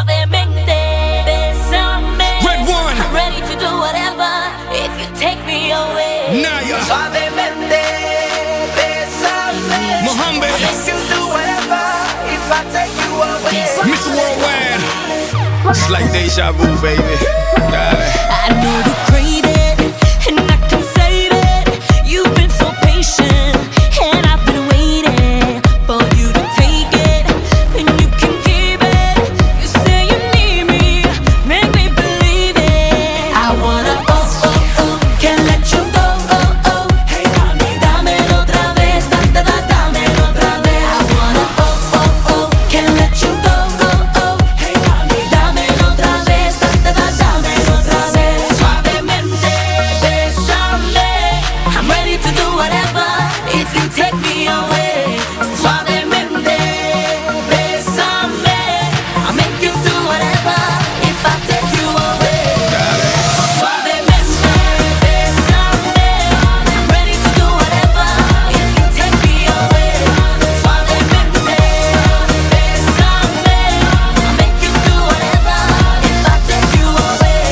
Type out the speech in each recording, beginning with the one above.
Suavemente, bésame. Red One. I'm ready to do whatever if you take me away. Naya. Suavemente, bésame. Mohammed. I make you do whatever if I take you away. Mr. Worldwide. It's like deja vu, baby. Dale. I know you crave it, and I can save it. You've been so patient, and I've been waiting for you to take it, and you can keep it. You say you need me, make me believe it. I wanna can't let you go, Hey mami, dámelo otra vez, dámelo otra vez. I wanna can't let you go, Hey mami, dámelo otra vez, dámelo otra vez. Suavemente, bésame. I'm ready to do whatever if you take me away. Suavemente, bésame. I'll make you do whatever if I take you away. Suavemente, bésame. I'm ready to do whatever if you take me away. Suavemente, bésame. I'll make you do whatever if I take you away.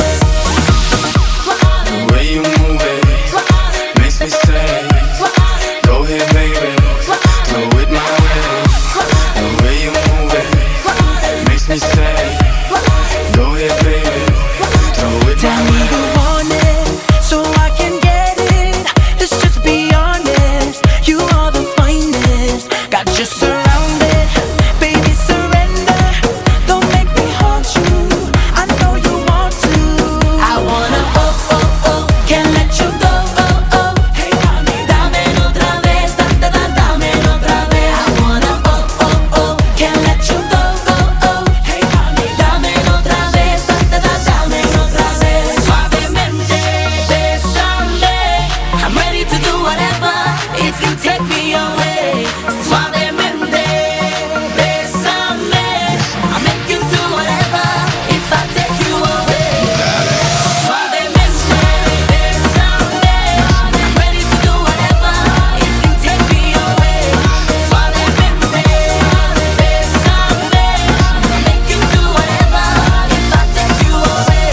The way you move it makes me say, go ahead, baby, throw it my way. The way you move it makes me say, go ahead, baby, throw it Tell my me way. you want it, so I can get it. Let's just be honest, you are the finest. Got you surrounded, baby surrender. Don't make me haunt you, I know you want to. I wanna can't let you go, Hey mami, dámelo otra vez, dámelo otra vez. I wanna can't let you go, Hey mami, dámelo otra vez, dámelo otra vez. Suavemente, bésame. I'm ready to do whatever if you take me away. Suavemente, bésame. I'll make you do whatever if I take you away. Suavemente, bésame. I'm ready to do whatever if you take me away. Suavemente, bésame. I'll make you do whatever if I take you away.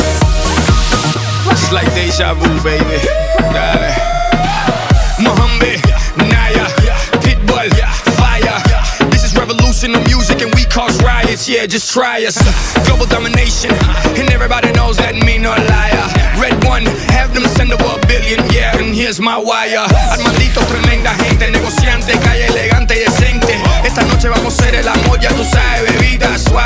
It's like deja vu, baby. Dale. Mohammed, Naya, Pitbull, fire. This is revolution of music and we cause riots. Yeah, just try us. Global domination, and everybody knows that me no liar. Red One, have them send over $1 billion. Yeah, and here's my wire. Armandito, tremenda gente, negociante, calle elegante y decente. Esta noche vamos a hacer el amor, ya tú sabes, bebida, suave.